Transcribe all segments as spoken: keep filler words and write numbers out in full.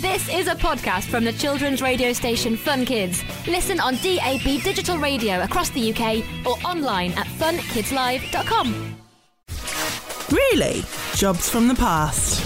This is a podcast from the children's radio station Fun Kids. Listen on D A B digital radio across the U K or online at fun kids live dot com. Really? Jobs from the past.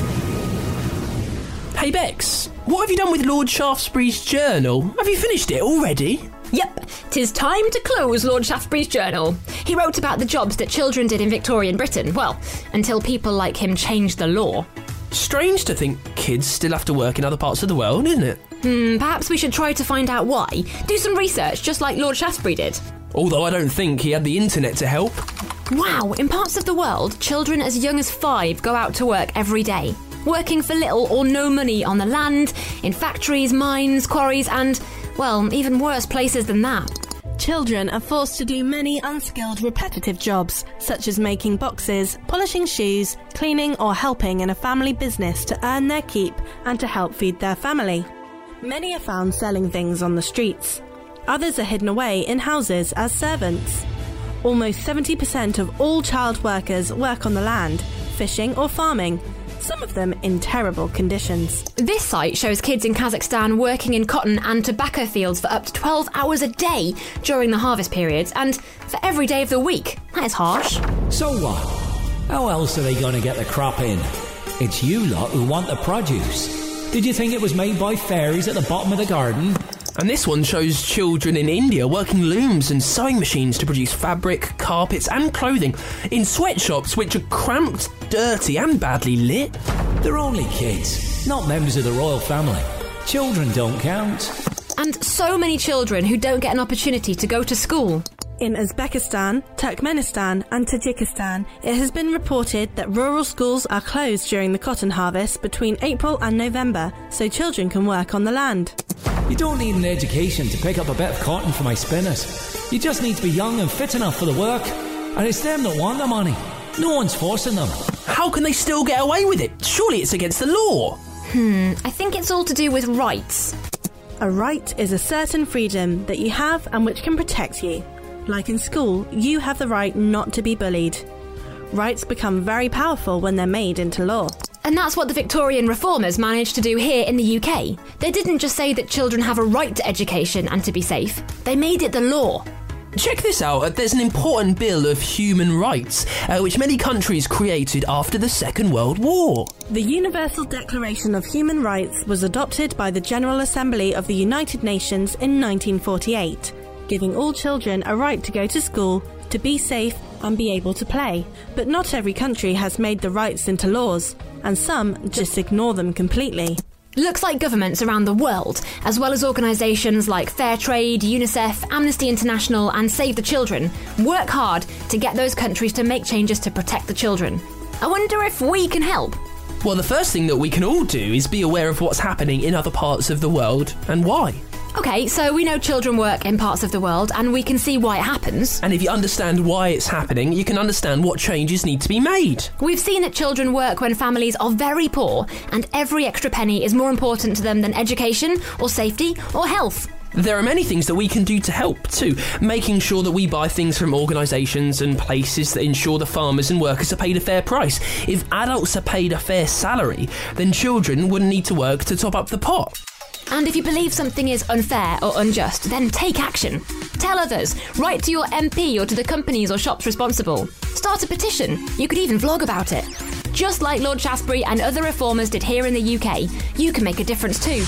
Hey Bex, what have you done with Lord Shaftesbury's journal? Have you finished it already? Yep, 'tis time to close Lord Shaftesbury's journal. He wrote about the jobs that children did in Victorian Britain, well, until people like him changed the law. Strange to think kids still have to work in other parts of the world, isn't it? Hmm, perhaps we should try to find out why. Do some research, just like Lord Shaftesbury did. Although I don't think he had the internet to help. Wow, in parts of the world, children as young as five go out to work every day, working for little or no money on the land, in factories, mines, quarries and, well, even worse places than that. Children are forced to do many unskilled repetitive jobs, such as making boxes, polishing shoes, cleaning or helping in a family business to earn their keep and to help feed their family. Many are found selling things on the streets. Others are hidden away in houses as servants. Almost seventy percent of all child workers work on the land, fishing or farming, some of them in terrible conditions. This site shows kids in Kazakhstan working in cotton and tobacco fields for up to twelve hours a day during the harvest periods and for every day of the week. That is harsh. So what? How else are they going to get the crop in? It's you lot who want the produce. Did you think it was made by fairies at the bottom of the garden? And this one shows children in India working looms and sewing machines to produce fabric, carpets and clothing in sweatshops which are cramped, dirty and badly lit. They're only kids, not members of the royal family. Children don't count. And so many children who don't get an opportunity to go to school. In Uzbekistan, Turkmenistan and Tajikistan, it has been reported that rural schools are closed during the cotton harvest between April and November, so children can work on the land. You don't need an education to pick up a bit of cotton for my spinners. You just need to be young and fit enough for the work. And it's them that want the money. No one's forcing them. How can they still get away with it? Surely it's against the law. Hmm, I think it's all to do with rights. A right is a certain freedom that you have and which can protect you. Like in school, you have the right not to be bullied. Rights become very powerful when they're made into law. And that's what the Victorian reformers managed to do here in the U K. They didn't just say that children have a right to education and to be safe. They made it the law. Check this out. There's an important bill of human rights, uh, which many countries created after the Second World War. The Universal Declaration of Human Rights was adopted by the General Assembly of the United Nations in nineteen forty-eight, giving all children a right to go to school, to be safe and be able to play. But not every country has made the rights into laws, and some just ignore them completely. Looks like governments around the world, as well as organisations like Fairtrade, UNICEF, Amnesty International and Save the Children, work hard to get those countries to make changes to protect the children. I wonder if we can help. Well, the first thing that we can all do is be aware of what's happening in other parts of the world and why. OK, so we know children work in parts of the world and we can see why it happens. And if you understand why it's happening, you can understand what changes need to be made. We've seen that children work when families are very poor and every extra penny is more important to them than education or safety or health. There are many things that we can do to help too, making sure that we buy things from organisations and places that ensure the farmers and workers are paid a fair price. If adults are paid a fair salary, then children wouldn't need to work to top up the pot. And if you believe something is unfair or unjust, then take action. Tell others, write to your M P or to the companies or shops responsible. Start a petition. You could even vlog about it. Just like Lord Shaftesbury and other reformers did here in the U K, you can make a difference too.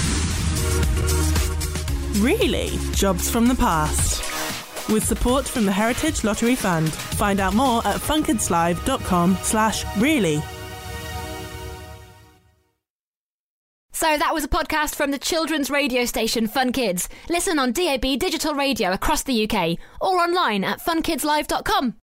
Really? Jobs from the past. With support from the Heritage Lottery Fund. Find out more at funkidslive.com slash really. So that was a podcast from the children's radio station Fun Kids. Listen on D A B digital radio across the U K or online at fun kids live dot com.